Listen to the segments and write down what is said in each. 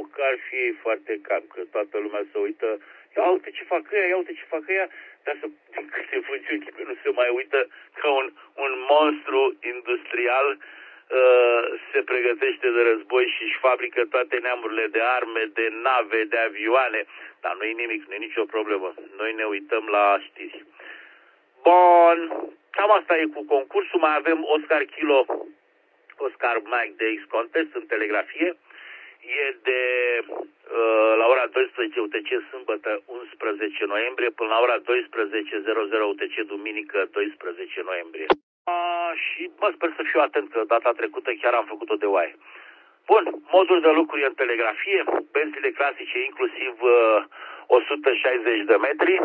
că ar fi foarte cam, că toată lumea se uită, ia uite ce fac ăia, ia uite ce fac ăia, dar din câte văd eu, nu se mai uită ca un monstru industrial se pregătește de război și își fabrică toate neamurile de arme, de nave, de avioane, dar nu e nimic, nu e nicio problemă, noi ne uităm la știri. Bun, cam asta e cu concursul, mai avem Oscar Kilo, Oscar Mike DX Contest în telegrafie. E de la ora 12 UTC sâmbătă 11 noiembrie până la ora 12.00 UTC duminică 12 noiembrie. Și sper să fiu atent că data trecută chiar am făcut-o de oaie. Bun, modul de lucru e în telegrafie, benzile clasice inclusiv 160 de metri.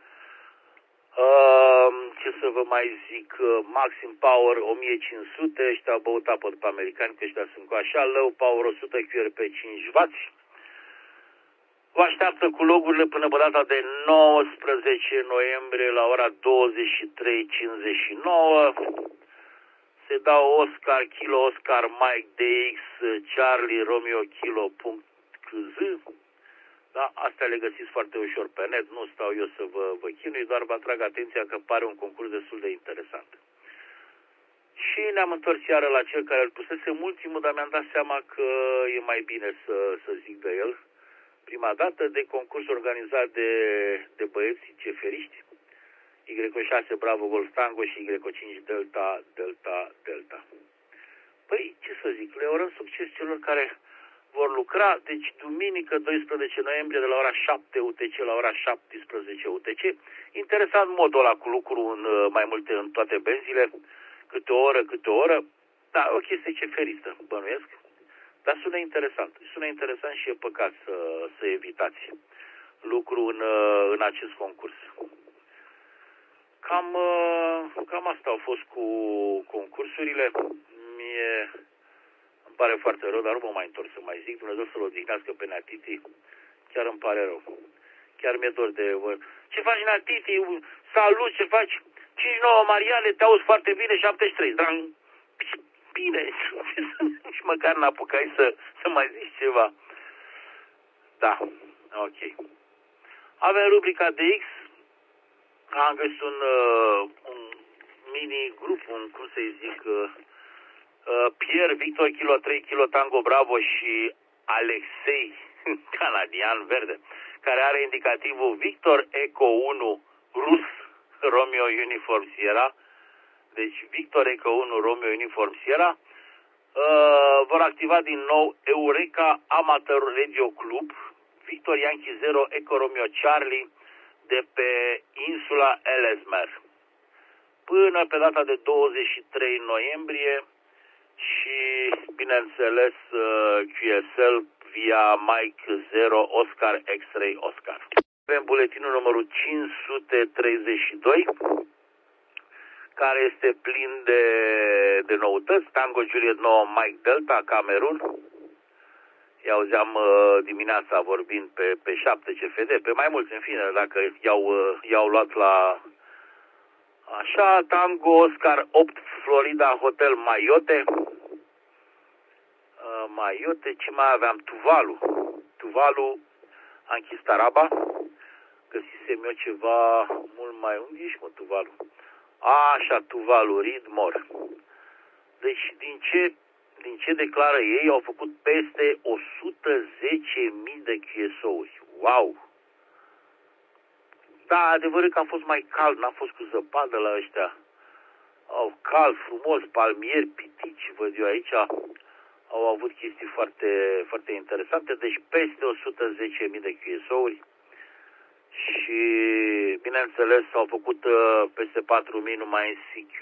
Ce să vă mai zic, Maxim Power 1500, ăștia au băut apă după americani, că ăștia sunt cu așa, Low Power 100 QR pe 5W. Vă așteaptă cu logurile până pe data de 19 noiembrie la ora 23.59. Se dau Oscar Kilo, Oscar Mike DX, Charlie Romeo Kilo.kz. Da, astea le găsiți foarte ușor pe net, nu stau eu să vă chinui, doar vă atrag atenția că pare un concurs destul de interesant. Și ne-am întors iară la cel care îl pusesem ultimul, dar mi-am dat seama că e mai bine să zic de el. Prima dată de concurs organizat de băieții ceferiști, Y6 Bravo Golf Tango și Y5 Delta Delta Delta. Păi, ce să zic, le urăm succes celor care vor lucra, deci duminică 12 noiembrie de la ora 7 UTC la ora 17 UTC. Interesant modul ăla cu lucru în toate benzile, câte o oră, da, o chestie ceferistă, bănuiesc, dar sună interesant și e păcat să evitați lucru în acest concurs. Cam asta au fost cu concursurile. Îmi pare foarte rău, dar nu mă mai întorc să mai zic. Dumnezeu să-l odihnească pe Neatiti. Chiar îmi pare rău. Chiar mi-e dor de... Ce faci, Neatiti? Salut, ce faci? 59 Mariale, te auzi foarte bine, 73. Drang. Bine, nici măcar n-apucai să mai zici ceva. Da, ok. Avem rubrica DX. Am găsit un mini-grup, cum să-i zic... Pierre, Victor, Kilo 3, Kilo Tango Bravo și Alexei, canadian verde, care are indicativul Victor Eco 1 Rus Romeo Uniform Sierra. Deci Victor Eco 1 Romeo Uniform Sierra vor activa din nou Eureka Amateur Radio Club Victor Yankee 0 Eco Romeo Charlie de pe insula Ellesmere până pe data de 23 noiembrie. Și, bineînțeles, QSL via Mike 0 Oscar X-Ray Oscar. Avem buletinul numărul 532, care este plin de noutăți. Tango Juliet 9 Mike Delta, Camerun. I-auzeam dimineața vorbind pe 7 CFD, pe mai mulți, în fine, dacă i-au luat la... Așa, Tango Oscar 8 Florida Hotel Mayotte. Mayotte, ce mai aveam? Tuvalu, a închis Taraba. Găsisem eu ceva mult mai... Unde ești, mă, Tuvalu? Așa, Tuvalu, Ridmore. Deci, din ce declară ei, au făcut peste 110.000 de QSO-uri. Wow! Da, adevărul că a fost mai cald, n-a fost cu zăpadă la ăștia. Au cald, frumos, palmieri, pitici, văd eu aici. Au avut chestii foarte, foarte interesante, deci peste 110.000 de QSO-uri. Și, bineînțeles, s-au făcut peste 4.000 numai în CQ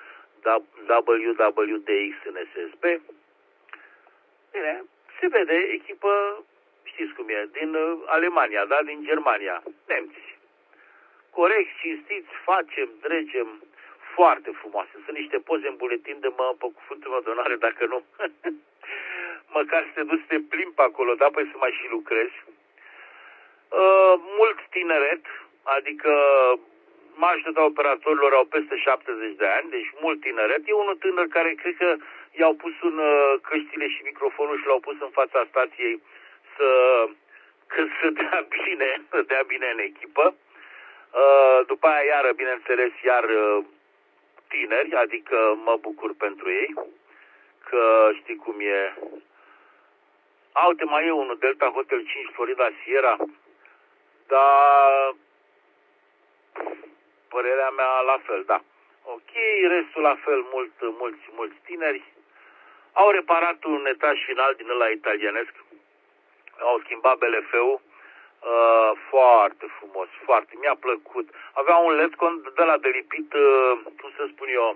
WWDX în SSB. Bine, se vede echipă, știți cum e, din Alemania, da, din Germania, nemți. Corect, cinstiți, facem, dregem, foarte frumoase. Sunt niște poze în buletin de pe cuvântul meu de onoare, dacă nu. Măcar să te duci să te plimbi pe acolo, da, păi să mai și lucrezi. Mult tineret, adică majoritatea operatorilor au peste 70 de ani, deci mult tineret. E unul tânăr care cred că i-au pus căștile și microfonul și l-au pus în fața stației să dea bine în echipă. După aia iară, bineînțeles, tineri, adică mă bucur pentru ei, că știi cum e. Uite, mai e unul, Delta Hotel 5 Florida Sierra, dar părerea mea la fel, da. Ok, restul la fel, mulți tineri. Au reparat un etaj final din ăla italienesc, au schimbat BLF-ul, foarte frumos, foarte, mi-a plăcut. Avea un letcon de la de lipit, cum să spun eu,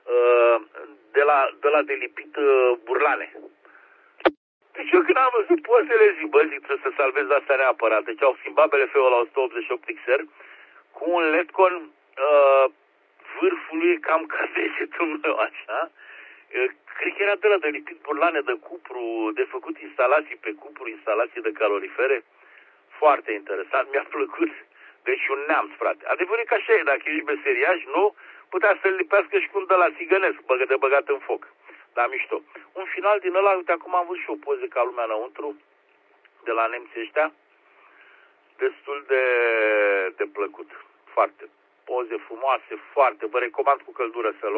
de la de lipit burlane. Deci eu când am văzut pozele zic, trebuie să salvez asta neapărat. Deci au schimbat BLF-ul la 188 XR cu un letcon, vârful lui cam ca degetul meu, așa. Cred că era de la de lipit burlane de cupru, de făcut instalații pe cupru, instalații de calorifere. Foarte interesant, mi-a plăcut. Deci un neamț, frate. Adevărul că așa e, dacă ești meseriaș, nu, putea să-l lipească și cu un de la țigănesc, de băgat în foc. Dar mișto. Un final din ăla, uite, acum am văzut și o poză ca lumea înăuntru, de la nemții ăștia, destul de plăcut. Foarte. Poze frumoase, foarte. Vă recomand cu căldură să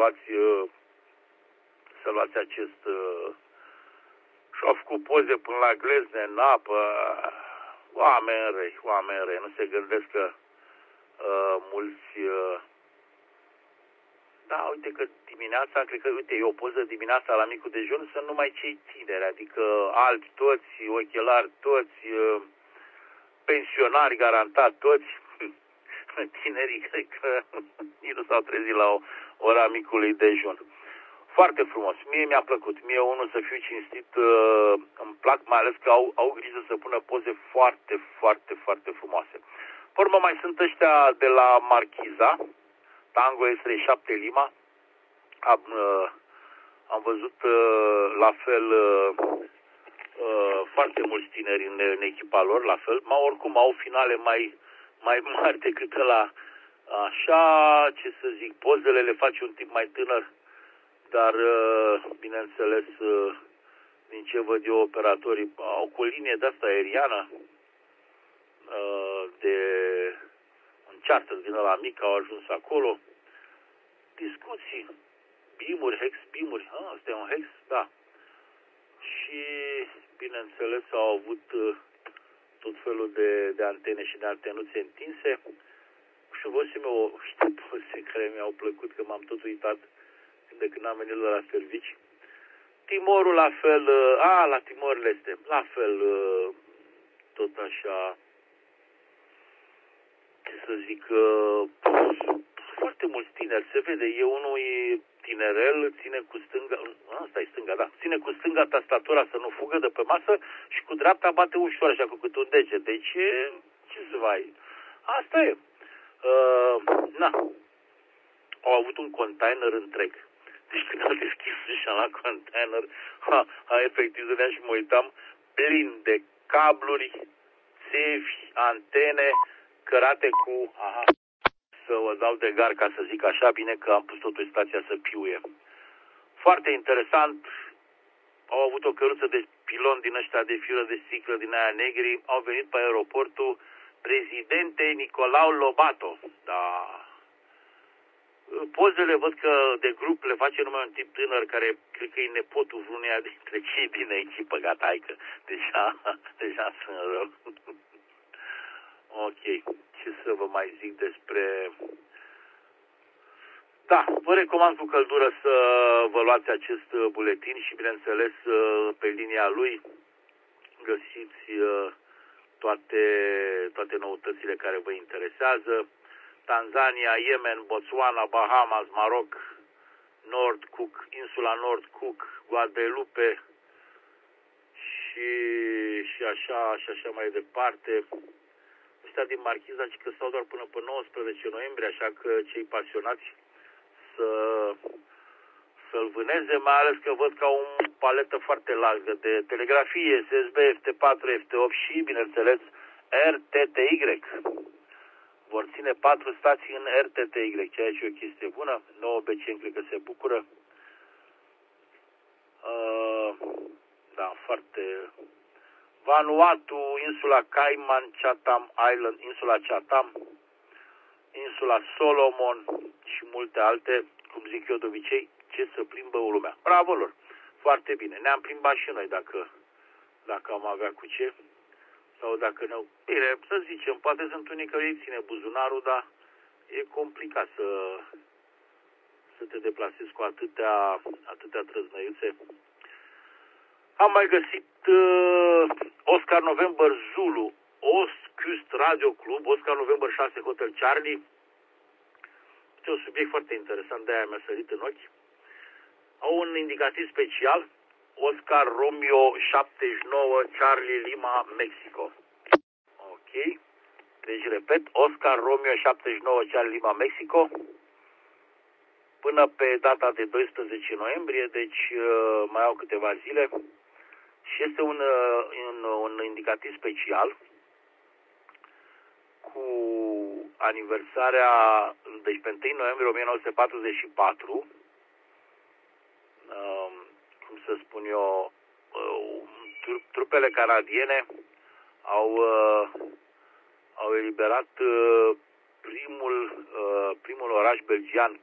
luați acest și-au făcut poze până la glezne în apă. Oameni răi, nu se gândesc că mulți... Da, uite că dimineața, cred că, uite, e o poză dimineața la micul dejun, sunt numai cei tineri, adică albi toți, ochelari toți, pensionari garantat toți. Tinerii, cred că nici nu s-au trezit la ora micului dejun. Foarte frumos. Mie mi-a plăcut. Mie unul, să fiu cinstit, îmi plac, mai ales că au grijă să pună poze foarte, foarte, foarte frumoase. Pe urmă mai sunt ăștia de la Marchiza, Tango S37 Lima. Am văzut la fel foarte mulți tineri în echipa lor, la fel. Oricum au finale mai mari decât ăla. Așa, ce să zic, pozele le face un tip mai tânăr. Dar, bineînțeles, din ce văd eu, operatorii au cu o linie de-asta aeriană, de un charter din ăla mic, au ajuns acolo. Discuții, beamuri, hex-beamuri, ăsta e un hex, da. Și, bineînțeles, au avut tot felul de antene și de antenuțe întinse. Și văzusem știu poze care mi-au plăcut, că m-am tot uitat de când am venit la servici. Timorul la fel, la Timor este, la fel, tot așa, ce să zic, foarte mulți tineri, se vede, unul e tinerel, ține cu stânga, asta e stânga, da, ține cu stânga tastatura să nu fugă de pe masă și cu dreapta bate ușor așa cu câte un deget, deci ce să vai, asta e. Au avut un container întreg. Deci când am deschis ușa la container, efectiv zânea și mă uitam, plin de cabluri, țevi, antene, cărate cu, să o dau de gar, ca să zic așa, bine că am pus totul stația să piuie. Foarte interesant, au avut o căruță de pilon din ăștia de fibră de sticlă din aia negri, au venit pe aeroportul Presidente Nicolau Lobato, da. Pozele văd că de grup le face numai un tip tânăr care cred că e nepotul vreuneia dintre cei din echipă. Gata, hai că deja sunt rău. Ok, ce să vă mai zic despre... Da, vă recomand cu căldură să vă luați acest buletin și, bineînțeles, pe linia lui găsiți toate noutățile care vă interesează. Tanzania, Yemen, Botswana, Bahamas, Maroc, Nord Cook, insula Nord Cook, Guadeloupe și așa mai departe. Ăștia din Marchiza zic că stau doar până pe 19 noiembrie, așa că cei pasionați să-l vâneze, mai ales că văd că au o paletă foarte largă de telegrafie, SSB, FT4, FT8 și, bineînțeles, RTTY. Vor ține 4 stații în RTTY, ceea ce e o chestie bună. 9 BCN cred că se bucură. Da, foarte, Vanuatu, insula Cayman, Chatham Island, insula Chatham, insula Solomon și multe alte, cum zic eu de obicei, ce să plimbă lumea. Bravo lor! Foarte bine. Ne-am plimbat și noi dacă am avea cu ce. Sau dacă ne... Bine, să zicem, poate sunt unii care îi ține buzunarul, dar e complicat să te deplasezi cu atâtea trăznăiuțe. Am mai găsit Oscar November Zulu, Oscust Radio Club, Oscar November 6 Hotel Charlie. Este un subiect foarte interesant, de-aia mi-a sărit în ochi. Au un indicativ special, Oscar Romeo 79 Charlie Lima Mexico. Ok. Deci, repet, Oscar Romeo 79 Charlie Lima Mexico. Până pe data de 12 noiembrie, deci mai au câteva zile. Și este un indicativ special cu aniversarea, deci pe 1 noiembrie 1944, cum să spun eu, trupele canadiene au eliberat primul oraș belgian,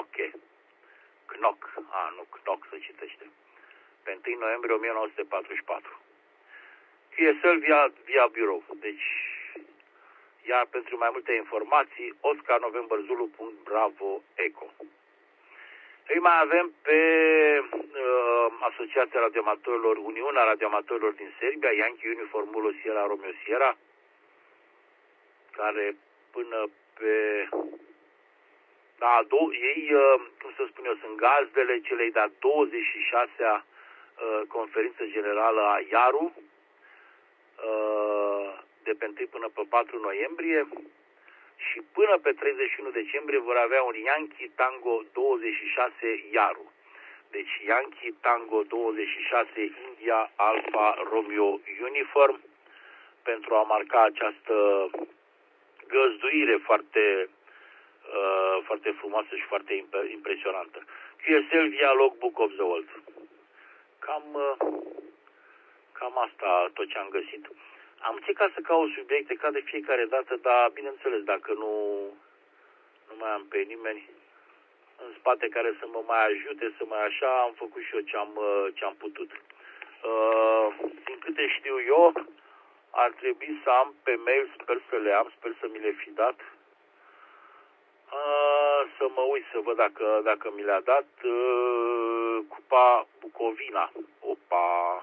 Knock se citește, pe 1 noiembrie 1944. QSL via birou. Deci, iar pentru mai multe informații, oscarnovemberzulu.bravo eco. Îi mai avem pe Asociația Radioamatorilor, Uniunea Radioamatorilor din Serbia, Yankee Uniform Mulo Sierra Romeo Sierra, care până pe... Da, ei, cum să spun eu, sunt gazdele celei de-a 26-a conferință generală a IARU, de pe 1 până pe 4 noiembrie, și până pe 31 decembrie vor avea un Yankee Tango 26 IARU. Deci Yankee Tango 26 India Alpha Romeo Uniform, pentru a marca această găzduire foarte frumoasă și foarte impresionantă. QSL via Logbook of the World. Cam asta tot ce am găsit. Am încercat să caut subiecte ca de fiecare dată, dar bineînțeles, dacă nu mai am pe nimeni în spate care să mă mai ajute, să mai așa, am făcut și eu ce am putut. Din câte știu eu, ar trebui să am pe mail, sper să le am, sper să mi le fi dat. Să mă uit să văd dacă mi le-a dat. Cupa Bucovina. Opa!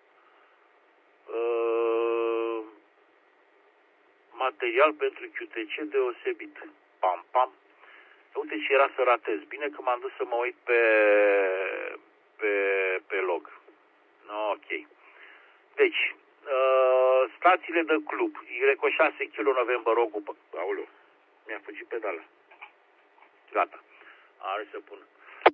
Material pentru QTC deosebit. Pam, pam. Uite ce era să ratez. Bine că m-am dus să mă uit pe log. Ok. Deci, stațiile de club. Ireco 6 kg November Rogu. Aoleu, mi-a fugit pedala. Gata. Are să pun.